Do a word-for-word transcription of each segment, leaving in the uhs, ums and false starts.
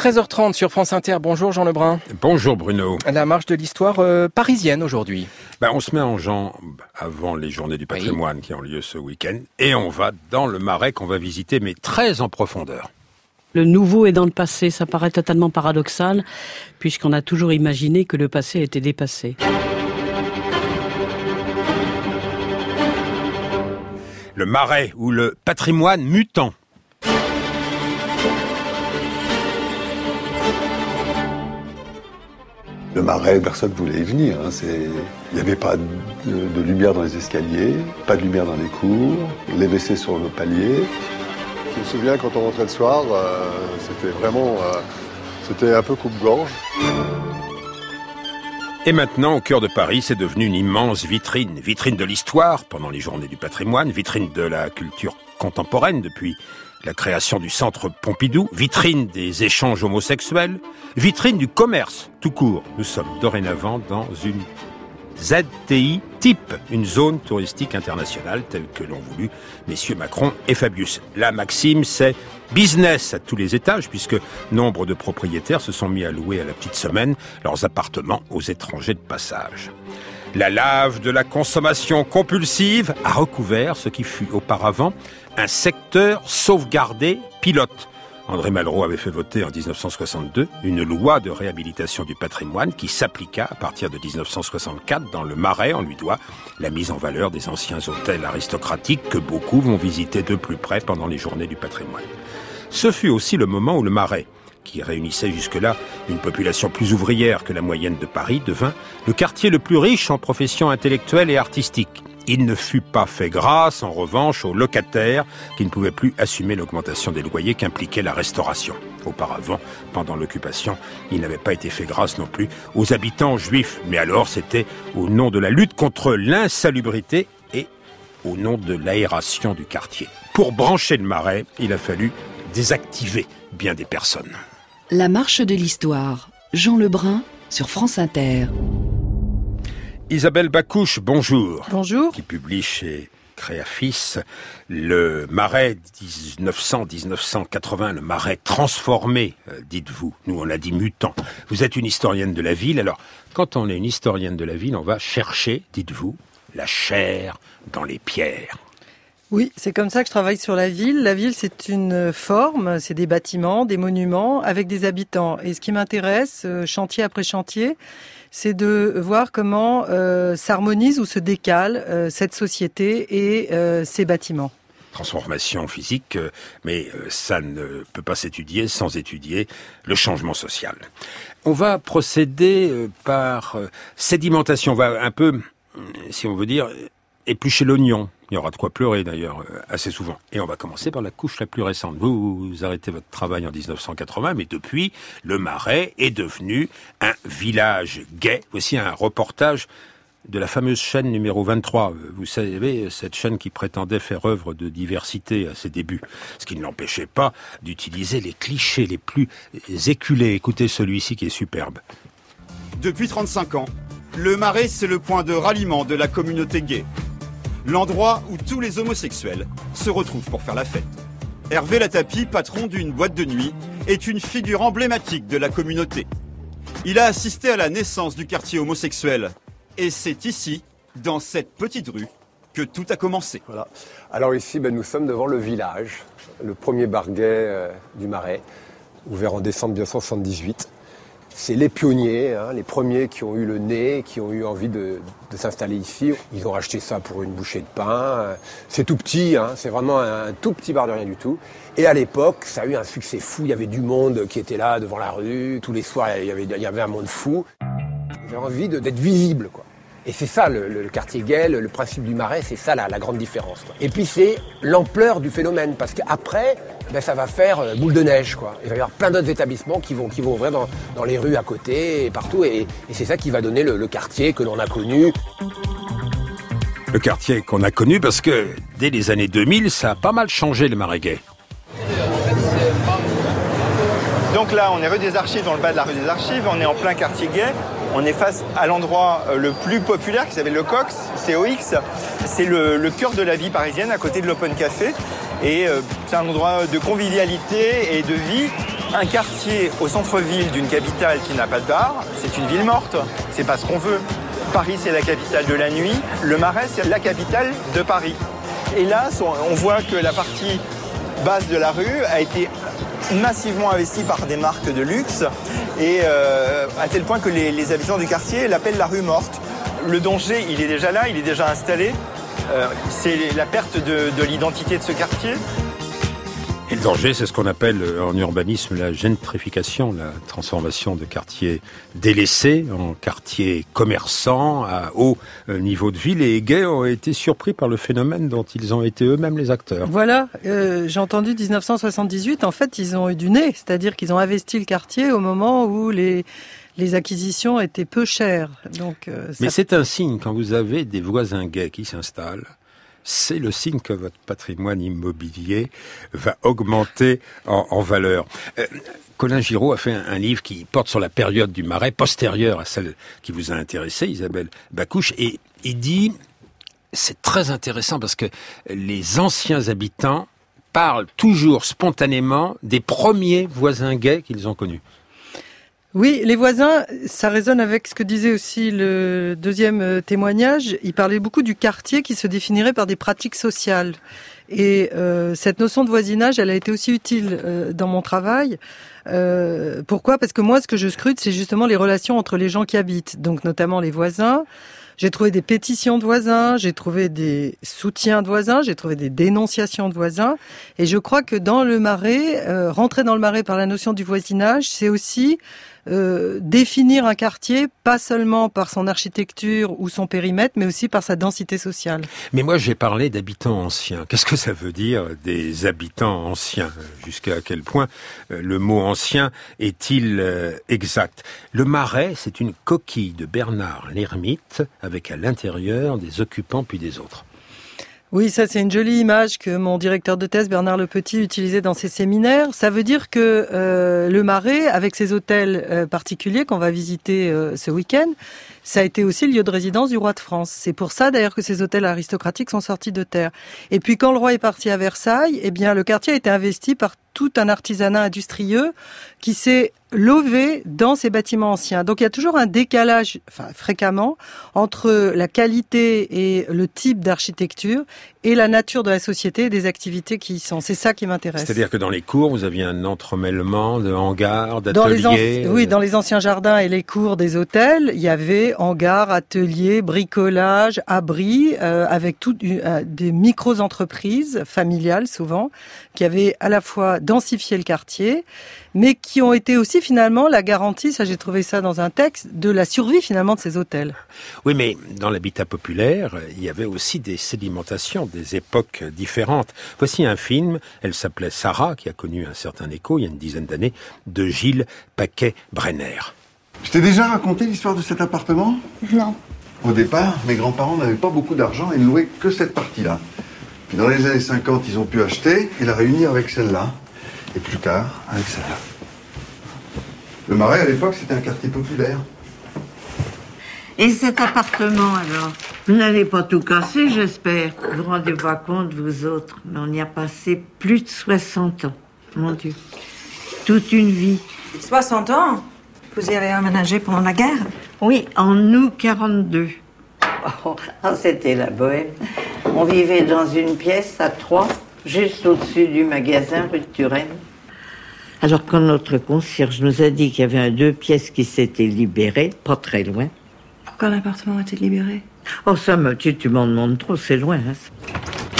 treize heures trente sur France Inter. Bonjour Jean Lebrun. Bonjour Bruno. La marche de l'histoire euh, parisienne aujourd'hui. Ben, on se met en jambe avant les journées du patrimoine oui. qui ont lieu ce week-end. Et on va dans le Marais qu'on va visiter, mais très en profondeur. Le nouveau est dans le passé, ça paraît totalement paradoxal, puisqu'on a toujours imaginé que le passé était dépassé. Le Marais ou le patrimoine mutant. Le Marais, personne ne voulait y venir. Hein. C'est... Il n'y avait pas de, de lumière dans les escaliers, pas de lumière dans les cours, les W C sur le palier. Je me souviens quand on rentrait le soir, euh, c'était vraiment, euh, c'était un peu coupe-gorge. Et maintenant, au cœur de Paris, c'est devenu une immense vitrine. Vitrine de l'histoire, pendant les journées du patrimoine, vitrine de la culture contemporaine depuis la création du centre Pompidou, vitrine des échanges homosexuels, vitrine du commerce, tout court. Nous sommes dorénavant dans une Z T I type, une zone touristique internationale telle que l'ont voulu messieurs Macron et Fabius. La maxime, c'est business à tous les étages, puisque nombre de propriétaires se sont mis à louer à la petite semaine leurs appartements aux étrangers de passage. La lave de la consommation compulsive a recouvert ce qui fut auparavant un secteur sauvegardé pilote. André Malraux avait fait voter en dix-neuf cent soixante-deux une loi de réhabilitation du patrimoine qui s'appliqua à partir de dix-neuf cent soixante-quatre dans le Marais. On lui doit la mise en valeur des anciens hôtels aristocratiques que beaucoup vont visiter de plus près pendant les journées du patrimoine. Ce fut aussi le moment où le Marais, qui réunissait jusque-là une population plus ouvrière que la moyenne de Paris, devint le quartier le plus riche en professions intellectuelles et artistiques. Il ne fut pas fait grâce, en revanche, aux locataires qui ne pouvaient plus assumer l'augmentation des loyers qu'impliquait la restauration. Auparavant, pendant l'occupation, il n'avait pas été fait grâce non plus aux habitants juifs. Mais alors, c'était au nom de la lutte contre l'insalubrité et au nom de l'aération du quartier. Pour brancher le Marais, il a fallu désactiver bien des personnes. La marche de l'histoire. Jean Lebrun sur France Inter. Isabelle Bacouche, bonjour. Bonjour. Qui publie chez Créafis le Marais dix-neuf cents à dix-neuf cent quatre-vingts, le Marais transformé, euh, dites-vous. Nous, on l'a dit mutant. Vous êtes une historienne de la ville. Alors, quand on est une historienne de la ville, on va chercher, dites-vous, la chair dans les pierres. Oui, c'est comme ça que je travaille sur la ville. La ville, c'est une forme, c'est des bâtiments, des monuments avec des habitants. Et ce qui m'intéresse, chantier après chantier, c'est de voir comment euh, s'harmonise ou se décale euh, cette société et euh, ces bâtiments. Transformation physique, euh, mais euh, ça ne peut pas s'étudier sans étudier le changement social. On va procéder euh, par euh, sédimentation. On va un peu, si on veut dire, éplucher l'oignon. Il y aura de quoi pleurer d'ailleurs euh, assez souvent. Et on va commencer par la couche la plus récente. Vous, vous arrêtez votre travail en dix-neuf cent quatre-vingts, mais depuis, le Marais est devenu un village gai. Voici un reportage de la fameuse chaîne numéro vingt-trois. Vous savez, cette chaîne qui prétendait faire œuvre de diversité à ses débuts. Ce qui ne l'empêchait pas d'utiliser les clichés les plus éculés. Écoutez celui-ci qui est superbe. Depuis trente-cinq ans, le Marais, c'est le point de ralliement de la communauté gay. L'endroit où tous les homosexuels se retrouvent pour faire la fête. Hervé Latapy, patron d'une boîte de nuit, est une figure emblématique de la communauté. Il a assisté à la naissance du quartier homosexuel. Et c'est ici, dans cette petite rue, que tout a commencé. Voilà. Alors ici, ben, nous sommes devant le village, le premier bar gay euh, du Marais, ouvert en décembre dix-neuf cent soixante-dix-huit. C'est les pionniers, hein, les premiers qui ont eu le nez, qui ont eu envie de, de s'installer ici. Ils ont racheté ça pour une bouchée de pain. C'est tout petit, hein, c'est vraiment un tout petit bar de rien du tout. Et à l'époque, ça a eu un succès fou. Il y avait du monde qui était là devant la rue. Tous les soirs, il y avait, il y avait un monde fou. J'avais envie de, d'être visible, quoi. Et c'est ça, le, le quartier gay, le, le principe du Marais, c'est ça la, la grande différence, quoi. Et puis c'est l'ampleur du phénomène, parce qu'après, ben, ça va faire euh, boule de neige, quoi. Il va y avoir plein d'autres établissements qui vont, qui vont ouvrir dans, dans les rues à côté et partout, et, et c'est ça qui va donner le, le quartier que l'on a connu. Le quartier qu'on a connu, parce que dès les années deux mille, ça a pas mal changé, le Marais gay. Donc là, on est rue des Archives, dans le bas de la rue des Archives, on est en plein quartier gay. On est face à l'endroit le plus populaire qui s'appelle le Cox, C O X. C'est le, le cœur de la vie parisienne, à côté de l'Open Café. Et euh, c'est un endroit de convivialité et de vie Un quartier au centre-ville d'une capitale qui n'a pas de bar, c'est une ville morte. C'est pas ce qu'on veut. Paris, c'est la capitale de la nuit. Le Marais, c'est la capitale de Paris. Hélas, on voit que la partie basse de la rue a été massivement investie par des marques de luxe et euh, à tel point que les, les habitants du quartier l'appellent la rue morte. Le danger, il est déjà là, il est déjà installé. Euh, c'est la perte de, de l'identité de ce quartier. Et le danger, c'est ce qu'on appelle en urbanisme la gentrification, la transformation de quartiers délaissés en quartiers commerçants à haut niveau de vie. Les gays ont été surpris par le phénomène dont ils ont été eux-mêmes les acteurs. Voilà, euh, j'ai entendu dix-neuf cent soixante-dix-huit, en fait, ils ont eu du nez, c'est-à-dire qu'ils ont investi le quartier au moment où les... les acquisitions étaient peu chères. Donc, euh, ça... Mais c'est un signe quand vous avez des voisins gays qui s'installent. C'est le signe que votre patrimoine immobilier va augmenter en, en valeur. Euh, Colin Giraud a fait un, un livre qui porte sur la période du Marais, postérieure à celle qui vous a intéressé, Isabelle Bacouche, et il dit, c'est très intéressant parce que les anciens habitants parlent toujours spontanément des premiers voisins gays qu'ils ont connus. Oui, les voisins, ça résonne avec ce que disait aussi le deuxième témoignage. Il parlait beaucoup du quartier qui se définirait par des pratiques sociales. Et euh, cette notion de voisinage, elle a été aussi utile euh, dans mon travail. Euh, pourquoi ? Parce que moi, ce que je scrute, c'est justement les relations entre les gens qui habitent, donc notamment les voisins. J'ai trouvé des pétitions de voisins, j'ai trouvé des soutiens de voisins, j'ai trouvé des dénonciations de voisins. Et je crois que dans le Marais, euh, rentrer dans le Marais par la notion du voisinage, c'est aussi euh, définir un quartier, pas seulement par son architecture ou son périmètre, mais aussi par sa densité sociale. Mais moi, j'ai parlé d'habitants anciens. Qu'est-ce que ça veut dire, des habitants anciens ? Jusqu'à quel point euh, le mot ancien est-il euh, exact ? Le Marais, c'est une coquille de Bernard l'Ermite, avec à l'intérieur des occupants puis des autres. Oui, ça c'est une jolie image que mon directeur de thèse, Bernard Le Petit, utilisait dans ses séminaires. Ça veut dire que euh, le Marais, avec ses hôtels euh, particuliers qu'on va visiter euh, ce week-end, ça a été aussi le lieu de résidence du roi de France. C'est pour ça d'ailleurs que ces hôtels aristocratiques sont sortis de terre. Et puis quand le roi est parti à Versailles, eh bien le quartier a été investi par tout un artisanat industrieux qui s'est lové dans ces bâtiments anciens. Donc il y a toujours un décalage, enfin fréquemment, entre la qualité et le type d'architecture et la nature de la société et des activités qui y sont. C'est ça qui m'intéresse. C'est-à-dire que dans les cours, vous aviez un entremêlement de hangars, d'ateliers. Dans les an... Oui, dans les anciens jardins et les cours des hôtels, il y avait hangars, ateliers, bricolage, abris, euh, avec tout, euh, des micro-entreprises familiales souvent, qui avaient à la fois densifié le quartier, mais qui ont été aussi finalement la garantie, ça j'ai trouvé ça dans un texte, de la survie finalement de ces hôtels. Oui, mais dans l'habitat populaire, il y avait aussi des sédimentations, des époques différentes. Voici un film, elle s'appelait Sarah, qui a connu un certain écho il y a une dizaine d'années, de Gilles Paquet-Brenner. Je t'ai déjà raconté l'histoire de cet appartement ? Non. Au départ, mes grands-parents n'avaient pas beaucoup d'argent et ne louaient que cette partie-là. Puis dans les années cinquante, ils ont pu acheter et la réunir avec celle-là. Et plus tard, avec celle-là. Le Marais, à l'époque, c'était un quartier populaire. Et cet appartement, alors ? Vous n'allez pas tout casser, j'espère. Vous rendez pas compte, vous autres, mais on y a passé plus de soixante ans. Mon Dieu. Toute une vie. soixante ans ? Vous y avez aménagé pendant la guerre ? Oui, en août quarante-deux. Oh, c'était la bohème. On vivait dans une pièce à trois, juste au-dessus du magasin rue de Turenne. Alors quand notre concierge nous a dit qu'il y avait un deux pièces qui s'était libéré, pas très loin. Pourquoi l'appartement a été libéré ? Oh ça, tu, tu m'en demandes trop, c'est loin. Hein.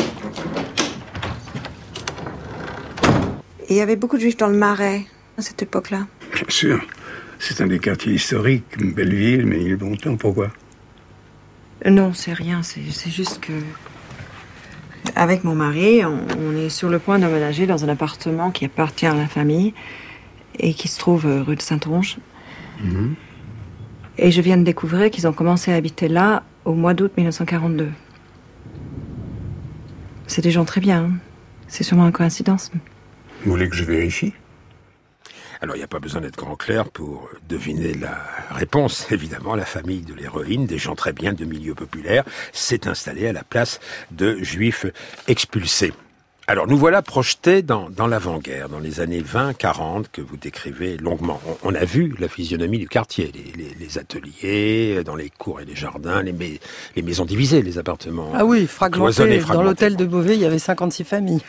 Et il y avait beaucoup de juifs dans le Marais à cette époque-là ? Bien sûr. C'est un des quartiers historiques, une belle ville, mais il y a longtemps, pourquoi ? Non, c'est rien, c'est, c'est juste que... Avec mon mari, on, on est sur le point d'emménager dans un appartement qui appartient à la famille et qui se trouve rue de Saint-Onge. Mmh. Et je viens de découvrir qu'ils ont commencé à habiter là au mois d'août mille neuf cent quarante-deux. C'est des gens très bien. Hein. C'est sûrement une coïncidence. Vous voulez que je vérifie ? Alors, il n'y a pas besoin d'être grand clair pour deviner la réponse. Évidemment, la famille de l'héroïne, des gens très bien de milieu populaire, s'est installée à la place de juifs expulsés. Alors nous voilà projetés dans, dans l'avant-guerre, dans les années vingt quarante que vous décrivez longuement. On, on a vu la physionomie du quartier, les, les, les ateliers, dans les cours et les jardins, les, mais, les maisons divisées, les appartements. Ah oui, fragmentés. Dans l'hôtel de Beauvais, il y avait cinquante-six familles.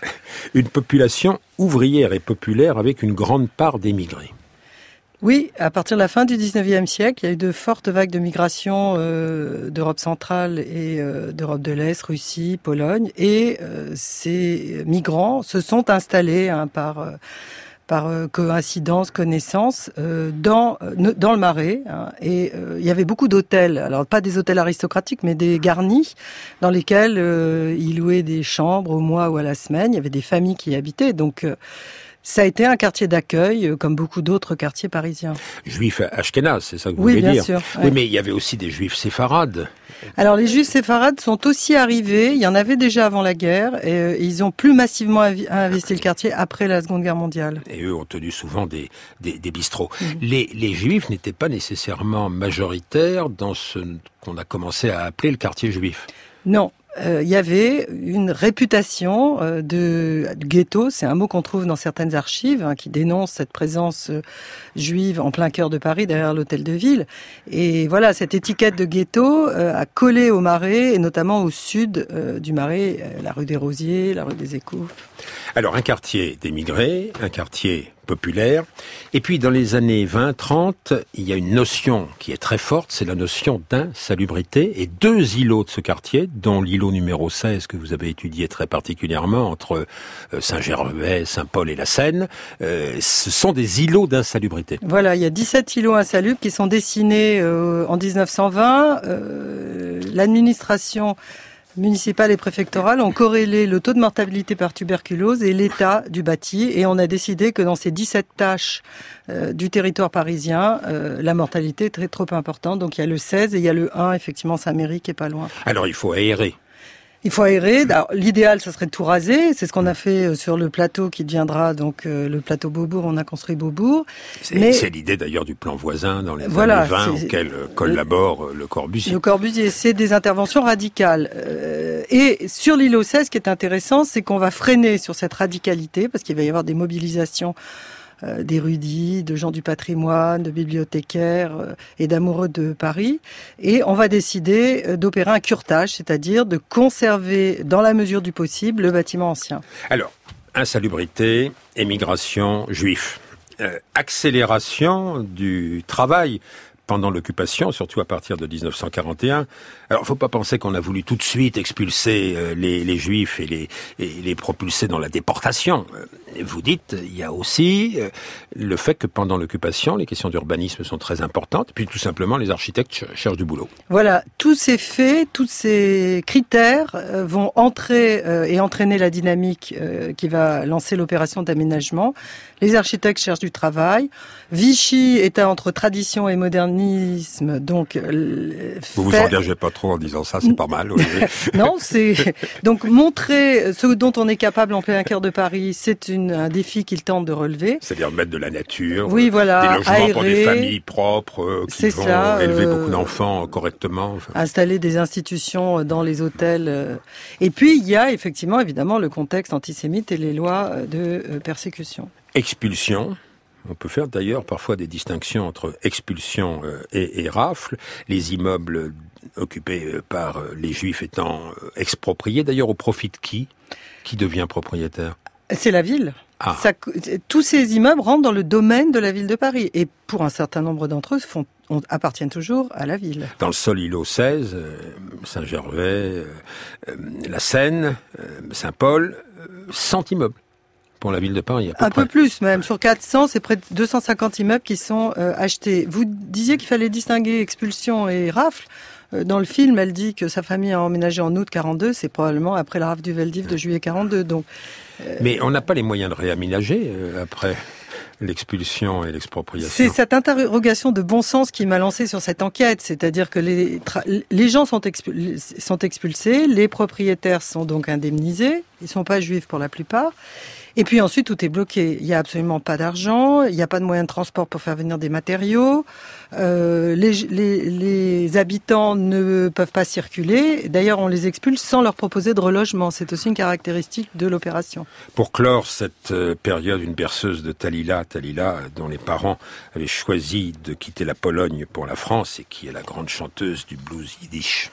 Une population ouvrière et populaire avec une grande part d'émigrés. Oui, à partir de la fin du dix-neuvième siècle, il y a eu de fortes vagues de migration euh, d'Europe centrale et euh, d'Europe de l'Est, Russie, Pologne. Et euh, ces migrants se sont installés hein, par, euh, par euh, coïncidence, connaissance, euh, dans, euh, dans le Marais. Hein, et euh, il y avait beaucoup d'hôtels, alors pas des hôtels aristocratiques, mais des garnis, dans lesquels euh, ils louaient des chambres au mois ou à la semaine. Il y avait des familles qui y habitaient, donc... Euh, Ça a été un quartier d'accueil, comme beaucoup d'autres quartiers parisiens. Juifs ashkénazes, c'est ça que vous oui, voulez bien dire sûr, Oui, ouais. mais il y avait aussi des juifs séfarades. Alors, les juifs séfarades sont aussi arrivés. Il y en avait déjà avant la guerre. Et euh, ils ont plus massivement avi- investi le quartier après la Seconde Guerre mondiale. Et eux ont tenu souvent des, des, des bistrots. Mmh. Les, les juifs n'étaient pas nécessairement majoritaires dans ce qu'on a commencé à appeler le quartier juif. Non. Il euh, y avait une réputation euh, de, de ghetto, c'est un mot qu'on trouve dans certaines archives, hein, qui dénonce cette présence euh, juive en plein cœur de Paris, derrière l'hôtel de ville. Et voilà, cette étiquette de ghetto euh, a collé au Marais, et notamment au sud euh, du Marais, euh, la rue des Rosiers, la rue des Écouffes. Alors, un quartier d'émigrés, un quartier populaire. Et puis, dans les années vingt trente, il y a une notion qui est très forte, c'est la notion d'insalubrité. Et deux îlots de ce quartier, dont l'îlot numéro seize que vous avez étudié très particulièrement, entre Saint-Gervais, Saint-Paul et la Seine, euh, ce sont des îlots d'insalubrité. Voilà, il y a dix-sept îlots insalubres qui sont dessinés euh, en dix-neuf cent vingt. Euh, l'administration municipales et préfectorales ont corrélé le taux de mortalité par tuberculose et l'état du bâti. Et on a décidé que dans ces dix-sept tâches euh, du territoire parisien, euh, la mortalité est très, trop importante. Donc il y a le seize et il y a le un, effectivement, Saint-Méry qui est pas loin. Alors il faut aérer. Il faut aérer. Alors, l'idéal, ça serait de tout raser. C'est ce qu'on a fait sur le plateau qui deviendra donc euh, le plateau Beaubourg. On a construit Beaubourg. C'est, Mais... c'est l'idée d'ailleurs du plan voisin dans les voilà, années vingt c'est... auquel collabore le Corbusier. Le Corbusier, c'est des interventions radicales. Euh, et sur l'îlot seize, ce qui est intéressant, c'est qu'on va freiner sur cette radicalité parce qu'il va y avoir des mobilisations Euh, d'érudits, de gens du patrimoine, de bibliothécaires euh, et d'amoureux de Paris. Et on va décider euh, d'opérer un curetage, c'est-à-dire de conserver, dans la mesure du possible, le bâtiment ancien. Alors, insalubrité, émigration, juifs. Euh, accélération du travail pendant l'occupation, surtout à partir de dix-neuf cent quarante et un. Alors, il ne faut pas penser qu'on a voulu tout de suite expulser euh, les, les Juifs et les, et les propulser dans la déportation. Euh, vous dites, il y a aussi euh, le fait que pendant l'occupation, les questions d'urbanisme sont très importantes, puis tout simplement, les architectes ch- cherchent du boulot. Voilà, tous ces faits, tous ces critères euh, vont entrer euh, et entraîner la dynamique euh, qui va lancer l'opération d'aménagement. Les architectes cherchent du travail. Vichy était entre tradition et modernisme, donc... Euh, vous fait... vous engagez pas trop en disant ça, c'est pas mal. Oui. Non, c'est... Donc montrer ce dont on est capable en plein cœur de Paris, c'est une, un défi qu'il tente de relever. C'est-à-dire mettre de la nature, oui, voilà, des logements aérer, pour des familles propres, euh, qui c'est vont ça, élever euh... beaucoup d'enfants correctement. Enfin. Installer des institutions dans les hôtels. Euh... Et puis, il y a effectivement, évidemment, le contexte antisémite et les lois de euh, persécution. Expulsion. On peut faire d'ailleurs parfois des distinctions entre expulsion et, et rafle. Les immeubles occupés par les Juifs étant expropriés, d'ailleurs au profit de qui ? Qui devient propriétaire ? C'est la ville. Ah. Ça, tous ces immeubles rentrent dans le domaine de la ville de Paris. Et pour un certain nombre d'entre eux, font, on, appartiennent toujours à la ville. Dans le seul îlot seize, euh, Saint-Gervais, euh, euh, la Seine, euh, Saint-Paul, euh, cent immeubles. Pour la ville de Paris, à peu Un près. peu plus même. Sur quatre cents, c'est près de deux cent cinquante immeubles qui sont euh, achetés. Vous disiez qu'il fallait distinguer expulsion et rafle. Euh, dans le film, elle dit que sa famille a emménagé en août quarante-deux. C'est probablement après la rafle du Veldiv de juillet quarante-deux. Donc, euh... Mais on n'a pas les moyens de réaménager euh, après l'expulsion et l'expropriation. C'est cette interrogation de bon sens qui m'a lancé sur cette enquête. C'est-à-dire que les, tra- les gens sont, expul- sont expulsés, les propriétaires sont donc indemnisés. Ils sont pas juifs pour la plupart. Et puis ensuite, tout est bloqué. Il y a absolument pas d'argent, il n'y a pas de moyens de transport pour faire venir des matériaux. Euh, les, les, les habitants ne peuvent pas circuler. D'ailleurs, on les expulse sans leur proposer de relogement. C'est aussi une caractéristique de l'opération. Pour clore cette période, une berceuse de Talila, Talila, dont les parents avaient choisi de quitter la Pologne pour la France et qui est la grande chanteuse du blues yiddish.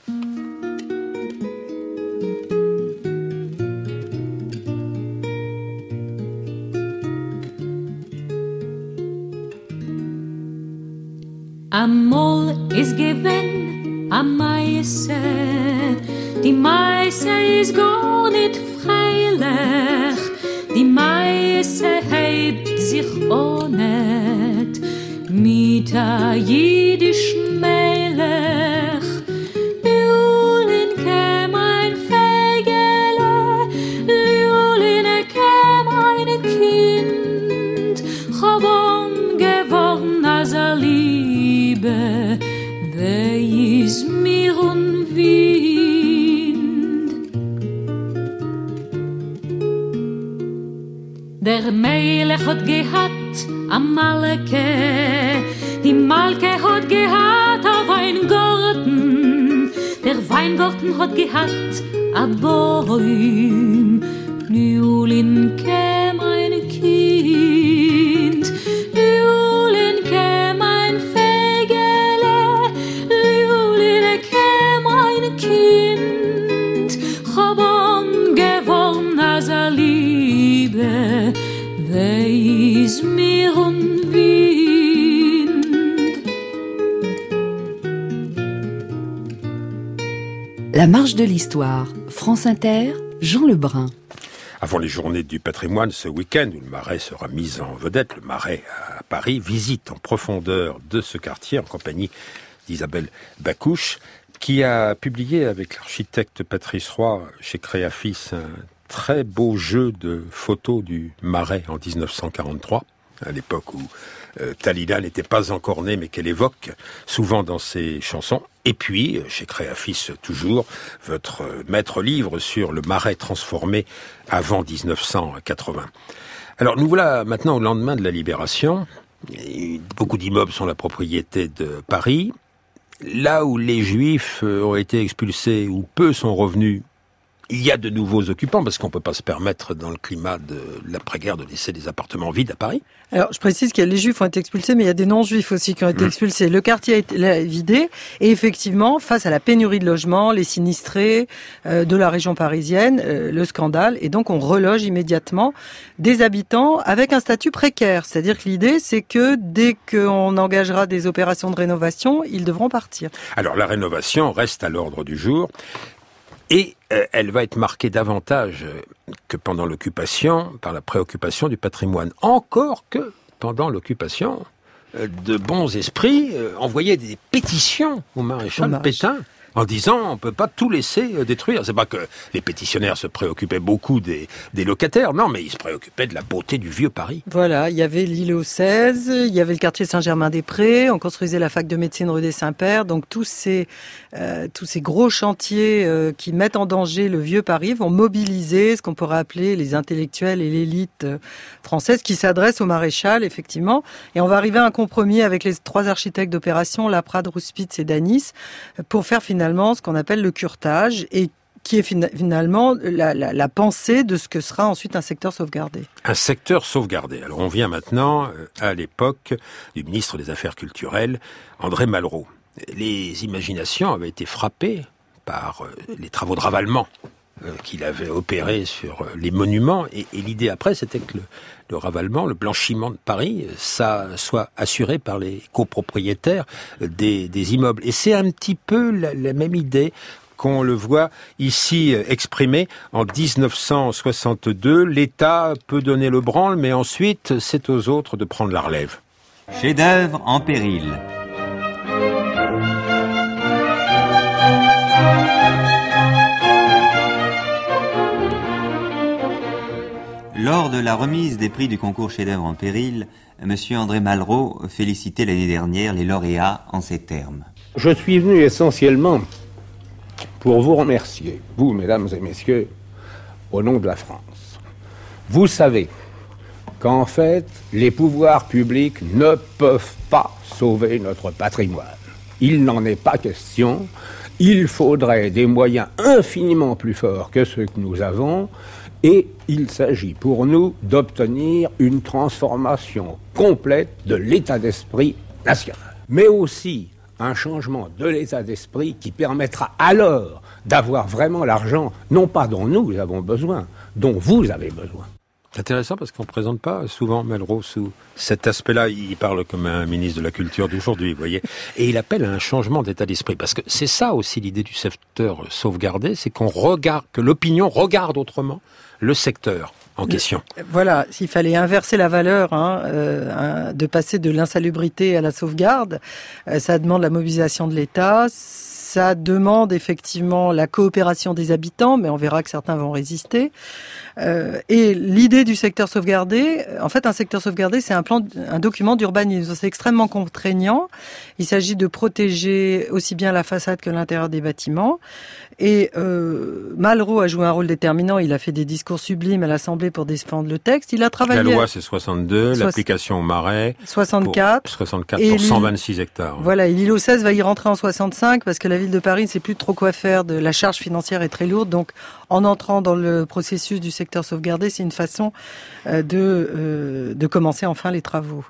Amol is given a Meise, die Meise is gar nicht freilich, die Meise hebt sich auch nicht mit a jüdischen Melech. Lulin käm ein Fegele, Lulin käm ein Kind, Chabon geworden als a Liebe, wer is mir und Wind. Der Melech hat gehabt am Malke, die Malke hat gehabt auf ein Garten, der Weingarten hat gehabt a Bäum, Nulin käm ein Kind, Nulin käm ein Fegele, Nulin käm ein Kind, Chabon geworden als a Liebe, wer is mir und Wind. La marche de l'histoire, France Inter, Jean Lebrun. Avant les journées du patrimoine, ce week-end où le Marais sera mis en vedette, le Marais à Paris, visite en profondeur de ce quartier en compagnie d'Isabelle Bacouche, qui a publié avec l'architecte Patrice Roy chez Créafis un très beau jeu de photos du Marais en dix-neuf cent quarante-trois, à l'époque où euh, Talila n'était pas encore née, mais qu'elle évoque souvent dans ses chansons. Et puis, chez Créafis toujours, votre maître livre sur le Marais transformé avant dix-neuf cent quatre-vingts. Alors, nous voilà maintenant au lendemain de la Libération. Et beaucoup d'immeubles sont la propriété de Paris. Là où les Juifs ont été expulsés, ou peu sont revenus, il y a de nouveaux occupants, parce qu'on ne peut pas se permettre, dans le climat de l'après-guerre, de laisser des appartements vides à Paris. Alors, je précise que les Juifs ont été expulsés, mais il y a des non-Juifs aussi qui ont été mmh. expulsés. Le quartier a été vidé, et effectivement, face à la pénurie de logements, les sinistrés euh, de la région parisienne, euh, le scandale, et donc on reloge immédiatement des habitants avec un statut précaire. C'est-à-dire que l'idée, c'est que dès qu'on engagera des opérations de rénovation, ils devront partir. Alors, la rénovation reste à l'ordre du jour. Et euh, elle va être marquée davantage que pendant l'occupation, par la préoccupation du patrimoine. Encore que pendant l'occupation, euh, de bons esprits euh, envoyaient des pétitions au maréchal oh, Pétain en disant on peut pas tout laisser euh, détruire. C'est pas que les pétitionnaires se préoccupaient beaucoup des, des locataires, non, mais ils se préoccupaient de la beauté du vieux Paris. Voilà, il y avait l'île aux seize, il y avait le quartier Saint-Germain-des-Prés, on construisait la fac de médecine rue des Saints-Pères, donc tous ces euh, tous ces gros chantiers euh, qui mettent en danger le vieux Paris vont mobiliser ce qu'on pourrait appeler les intellectuels et l'élite euh, française qui s'adresse au maréchal, effectivement, et on va arriver à un compromis avec les trois architectes d'opération, Laprade, Rouspitz et Danis, pour faire finalement finalement ce qu'on appelle le curtage et qui est finalement la, la, la pensée de ce que sera ensuite un secteur sauvegardé. Un secteur sauvegardé. Alors on vient maintenant à l'époque du ministre des Affaires culturelles, André Malraux. Les imaginations avaient été frappées par les travaux de ravalement qu'il avait opérés sur les monuments et, et l'idée après c'était que le, le ravalement, le blanchiment de Paris, ça soit assuré par les copropriétaires des, des immeubles. Et c'est un petit peu la, la même idée qu'on le voit ici exprimée en dix-neuf cent soixante-deux. L'État peut donner le branle, mais ensuite c'est aux autres de prendre la relève. Chef-d'œuvre en péril. Lors de la remise des prix du concours chef-d'œuvre en péril, M. André Malraux félicitait l'année dernière les lauréats en ces termes. Je suis venu essentiellement pour vous remercier, vous, mesdames et messieurs, au nom de la France. Vous savez qu'en fait, les pouvoirs publics ne peuvent pas sauver notre patrimoine. Il n'en est pas question. Il faudrait des moyens infiniment plus forts que ceux que nous avons, et il s'agit pour nous d'obtenir une transformation complète de l'état d'esprit national. Mais aussi un changement de l'état d'esprit qui permettra alors d'avoir vraiment l'argent, non pas dont nous avons besoin, dont vous avez besoin. C'est intéressant parce qu'on ne présente pas souvent Malraux sous cet aspect-là. Il parle comme un ministre de la Culture d'aujourd'hui, vous voyez. Et il appelle à un changement d'état d'esprit. Parce que c'est ça aussi l'idée du secteur sauvegardé, c'est qu'on regarde, que l'opinion regarde autrement le secteur en question. Voilà, s'il fallait inverser la valeur, hein, euh, de passer de l'insalubrité à la sauvegarde, euh, ça demande la mobilisation de l'État, ça demande effectivement la coopération des habitants, mais on verra que certains vont résister. Euh, et l'idée du secteur sauvegardé, en fait, un secteur sauvegardé, c'est un plan, un document d'urbanisme. C'est extrêmement contraignant. Il s'agit de protéger aussi bien la façade que l'intérieur des bâtiments. Et euh, Malraux a joué un rôle déterminant. Il a fait des discours sublimes à l'Assemblée pour défendre le texte. Il a travaillé. La loi, c'est soixante-deux, Soix... l'application au Marais. soixante-quatre. Pour soixante-quatre pour cent vingt-six hectares. Voilà, et l'îlot seize va y rentrer en soixante-cinq parce que la ville de Paris ne sait plus trop quoi faire. De la charge financière est très lourde. Donc, en entrant dans le processus du secteur sauvegardé, c'est une façon euh, de, euh, de commencer enfin les travaux.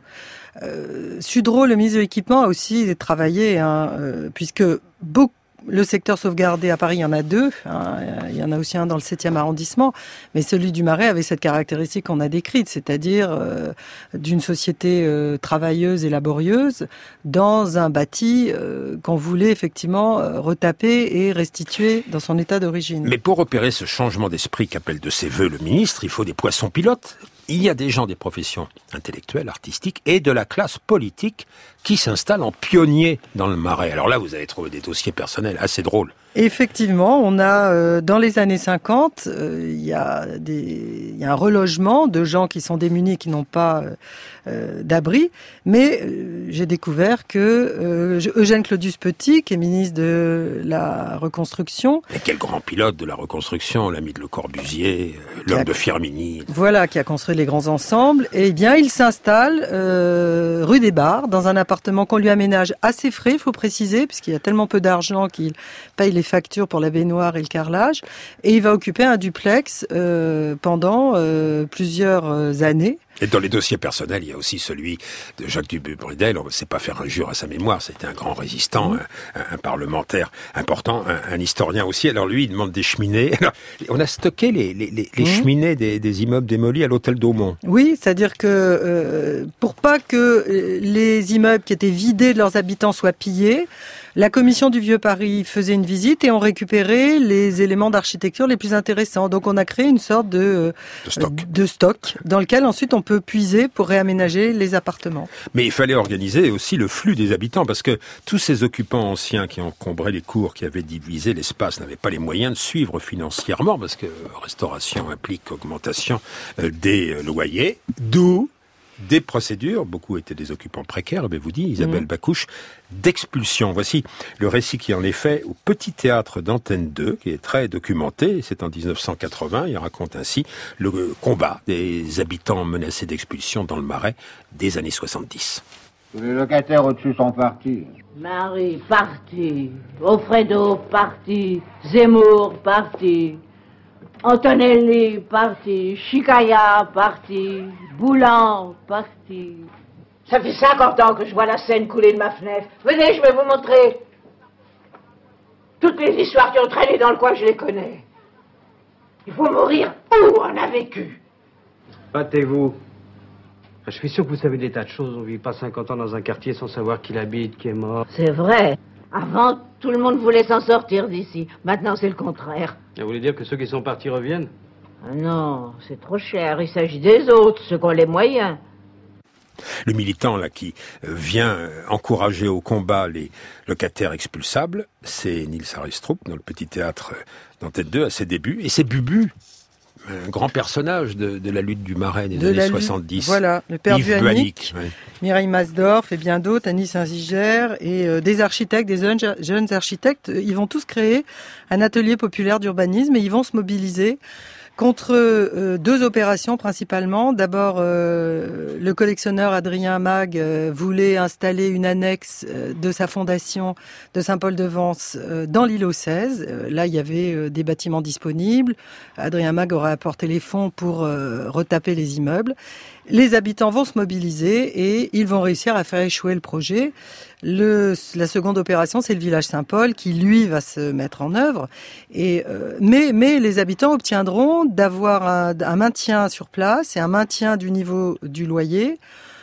Euh, Sudreau, le ministre de l'Équipement, a aussi travaillé, hein, euh, puisque beaucoup le secteur sauvegardé à Paris, il y en a deux. Hein, il y en a aussi un dans le septième arrondissement. Mais celui du Marais avait cette caractéristique qu'on a décrite, c'est-à-dire euh, d'une société euh, travailleuse et laborieuse dans un bâti euh, qu'on voulait effectivement euh, retaper et restituer dans son état d'origine. Mais pour opérer ce changement d'esprit qu'appelle de ses voeux le ministre, il faut des poissons pilotes. Il y a des gens des professions intellectuelles, artistiques et de la classe politique qui s'installent en pionniers dans le Marais. Alors là, vous avez trouvé des dossiers personnels assez drôles. Effectivement, on a euh, dans les années cinquante, euh, il y a des, il y a un relogement de gens qui sont démunis, qui n'ont pas euh, d'abri. Mais euh, j'ai découvert que euh, Eugène Claudius Petit, qui est ministre de la Reconstruction, et quel grand pilote de la Reconstruction, l'ami de Le Corbusier, l'homme a, de Firminy. Voilà, qui a construit les grands ensembles. Et bien, il s'installe euh, rue des Barres, dans un appartement qu'on lui aménage assez frais, il faut préciser, puisqu'il y a tellement peu d'argent qu'il paye les factures pour la baignoire et le carrelage, et il va occuper un duplex euh, pendant euh, plusieurs années. Et dans les dossiers personnels, il y a aussi celui de Jacques Dubé-Bridel. On ne sait pas faire injure à sa mémoire. C'était un grand résistant, mmh. un, un parlementaire important, un, un historien aussi. Alors lui, il demande des cheminées. Alors, on a stocké les, les, les, les mmh. cheminées des, des immeubles démolis à l'hôtel d'Aumont. Oui, c'est-à-dire que euh, pour pas que les immeubles qui étaient vidés de leurs habitants soient pillés, la commission du Vieux Paris faisait une visite et on récupérait les éléments d'architecture les plus intéressants. Donc on a créé une sorte de, de, stock. de stock dans lequel ensuite on peut puiser pour réaménager les appartements. Mais il fallait organiser aussi le flux des habitants parce que tous ces occupants anciens qui encombraient les cours, qui avaient divisé l'espace, n'avaient pas les moyens de suivre financièrement parce que restauration implique augmentation des loyers, d'où des procédures, beaucoup étaient des occupants précaires, ben vous dit Isabelle mmh. Bacouche, d'expulsion. Voici le récit qui en est fait au Petit Théâtre d'Antenne deux, qui est très documenté, c'est en dix-neuf cent quatre-vingts, il raconte ainsi le combat des habitants menacés d'expulsion dans le Marais des années soixante-dix. Les locataires au-dessus sont partis. Marie, parti. Offredo, parti. Zemmour, parti. Antonelli, parti. Chicaya, parti. Boulan, parti. Ça fait cinquante ans que je vois la Seine couler de ma fenêtre. Venez, je vais vous montrer. Toutes les histoires qui ont traîné dans le coin, je les connais. Il faut mourir où on a vécu. Battez-vous. Je suis sûr que vous savez des tas de choses. On vit pas cinquante ans dans un quartier sans savoir qui l'habite, qui est mort. C'est vrai. Avant, tout le monde voulait s'en sortir d'ici. Maintenant, c'est le contraire. Vous voulez dire que ceux qui sont partis reviennent? Ah non, c'est trop cher. Il s'agit des autres, ceux qui ont les moyens. Le militant là qui vient encourager au combat les locataires expulsables, c'est Niels Arestrup dans le Petit Théâtre d'Antenne deux à ses débuts. Et c'est Bubu, un grand personnage de, de la lutte du Marais des de années soixante-dix. Voilà, le père Yves Buanic, ouais. Mireille Masdorf et bien d'autres, Annie Saint-Ziger et euh, des architectes, des jeunes, jeunes architectes. Ils vont tous créer un atelier populaire d'urbanisme et ils vont se mobiliser contre euh, deux opérations principalement. D'abord, euh, le collectionneur Adrien Mag euh, voulait installer une annexe euh, de sa fondation de Saint-Paul-de-Vence euh, dans l'îlot seize. Euh, là, il y avait euh, des bâtiments disponibles. Adrien Mag aurait apporté les fonds pour euh, retaper les immeubles. Les habitants vont se mobiliser et ils vont réussir à faire échouer le projet. Le, la seconde opération, c'est le village Saint-Paul qui, lui, va se mettre en œuvre. Et, euh, mais, mais les habitants obtiendront d'avoir un, un maintien sur place et un maintien du niveau du loyer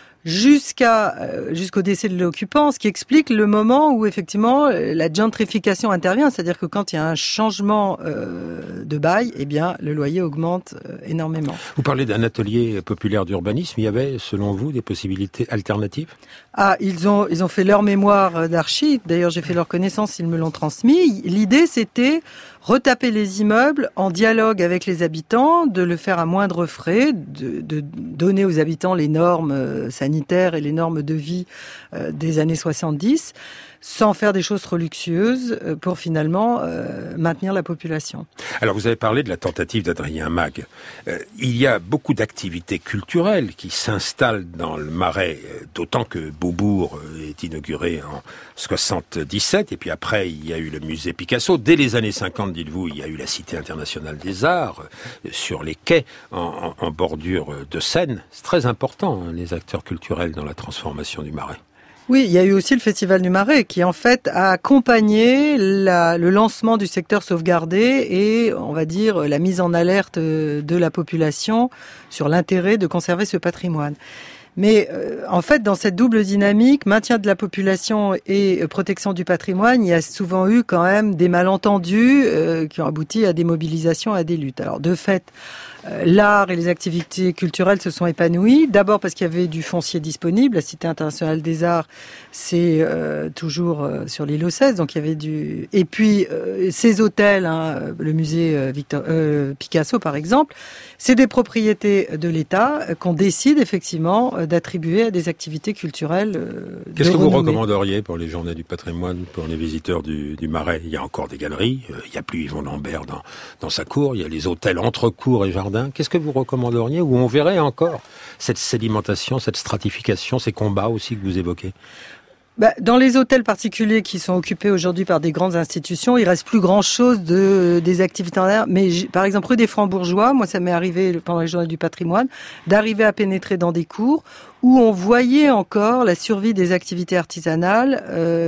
jusqu'à euh, jusqu'au décès de l'occupant, ce qui explique le moment où effectivement la gentrification intervient, c'est-à-dire que quand il y a un changement euh, de bail, eh bien le loyer augmente euh, énormément. Vous parlez d'un atelier populaire d'urbanisme, il y avait selon vous des possibilités alternatives ? Ah, ils ont ils ont fait leur mémoire d'archi, d'ailleurs j'ai fait leur connaissance, ils me l'ont transmis. L'idée c'était retaper les immeubles en dialogue avec les habitants, de le faire à moindre frais, de, de donner aux habitants les normes sanitaires et les normes de vie euh, des années soixante-dix, sans faire des choses trop luxueuses euh, pour finalement euh, maintenir la population. Alors vous avez parlé de la tentative d'Adrien Mag. Euh, il y a beaucoup d'activités culturelles qui s'installent dans le Marais, euh, d'autant que Beaubourg euh, est inauguré en soixante-dix-sept, et puis après il y a eu le musée Picasso. Dès les années cinquante, dites-vous, il y a eu la Cité internationale des arts, euh, sur les quais, en, en, en bordure de Seine. C'est très important, hein, les acteurs culturels dans la transformation du Marais. Oui, il y a eu aussi le Festival du Marais qui, en fait, a accompagné la, le lancement du secteur sauvegardé et, on va dire, la mise en alerte de la population sur l'intérêt de conserver ce patrimoine. Mais euh, en fait, dans cette double dynamique, maintien de la population et euh, protection du patrimoine, il y a souvent eu quand même des malentendus euh, qui ont abouti à des mobilisations, à des luttes. Alors, de fait, euh, l'art et les activités culturelles se sont épanouies. D'abord parce qu'il y avait du foncier disponible. La Cité internationale des arts, c'est euh, toujours euh, sur l'îlot seize, donc il y avait du. Et puis euh, ces hôtels, hein, le musée euh, Victor euh, Picasso par exemple, c'est des propriétés de l'État euh, qu'on décide effectivement euh, d'attribuer à des activités culturelles. Euh, Qu'est-ce que renommée. vous recommanderiez pour les journées du patrimoine, pour les visiteurs du, du Marais ? Il y a encore des galeries, euh, il n'y a plus Yvon Lambert dans, dans sa cour, il y a les hôtels entre cours et jardins. Qu'est-ce que vous recommanderiez où on verrait encore cette sédimentation, cette stratification, ces combats aussi que vous évoquez ? Bah, dans les hôtels particuliers qui sont occupés aujourd'hui par des grandes institutions, il reste plus grand-chose de des activités en air. Mais par exemple, rue des Francs-Bourgeois, moi ça m'est arrivé pendant les journées du patrimoine, d'arriver à pénétrer dans des cours où on voyait encore la survie des activités artisanales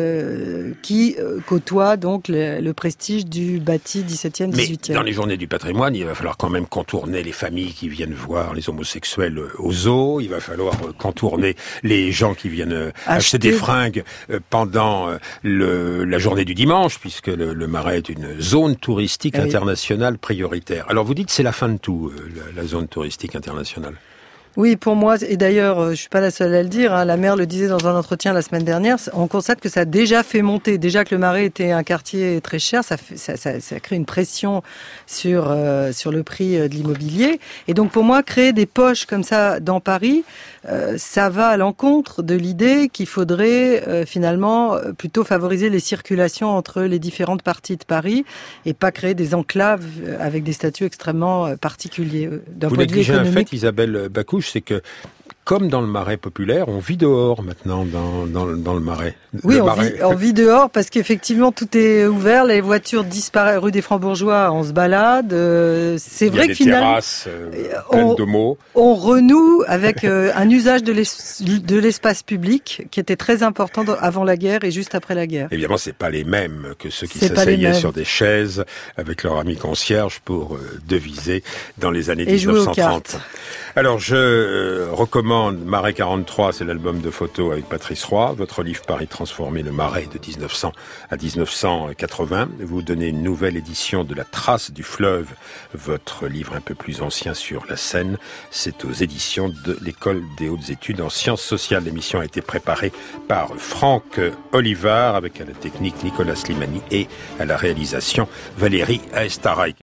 euh, qui euh, côtoient donc le, le prestige du bâti dix-septième, dix-huitième. Mais dans les journées du patrimoine, il va falloir quand même contourner les familles qui viennent voir les homosexuels au zoo, il va falloir contourner les gens qui viennent acheter, acheter des fringues pendant le, la journée du dimanche, puisque le, le Marais est une zone touristique ah oui. internationale prioritaire. Alors vous dites c'est la fin de tout, la, la zone touristique internationale. Oui, pour moi, et d'ailleurs, je suis pas la seule à le dire, hein, la maire le disait dans un entretien la semaine dernière, on constate que ça a déjà fait monter, déjà que le Marais était un quartier très cher, ça, fait, ça, ça, ça crée une pression sur, euh, sur le prix de l'immobilier. Et donc pour moi, créer des poches comme ça dans Paris, euh, ça va à l'encontre de l'idée qu'il faudrait euh, finalement plutôt favoriser les circulations entre les différentes parties de Paris et pas créer des enclaves avec des statuts extrêmement particuliers. D'un Vous point de vue négligez économique. un fait, Isabelle Bacouche, c'est que comme dans le Marais populaire, on vit dehors maintenant dans, dans, dans le Marais. Oui, le on, Marais. Vit, on vit dehors parce qu'effectivement tout est ouvert, les voitures disparaissent. Rue des Francs-Bourgeois, on se balade. Euh, c'est Il vrai y a que des finalement, terrasses euh, pleines de mots. On renoue avec euh, un usage de, l'es- de l'espace public qui était très important avant la guerre et juste après la guerre. Évidemment, c'est pas les mêmes que ceux qui C'est pas les s'asseyaient mêmes. sur des chaises avec leur ami concierge pour euh, deviser dans les années Et jouer aux dix-neuf cent trente. Alors, je euh, recommande Marais quarante-trois, c'est l'album de photos avec Patrice Roy. Votre livre Paris transformé, le Marais de dix-neuf cents à dix-neuf cent quatre-vingts. Vous donnez une nouvelle édition de La Trace du fleuve, votre livre un peu plus ancien sur la Seine. C'est aux éditions de l'École des hautes études en sciences sociales. L'émission a été préparée par Franck Olivard avec à la technique Nicolas Slimani et à la réalisation Valérie Aestaraï.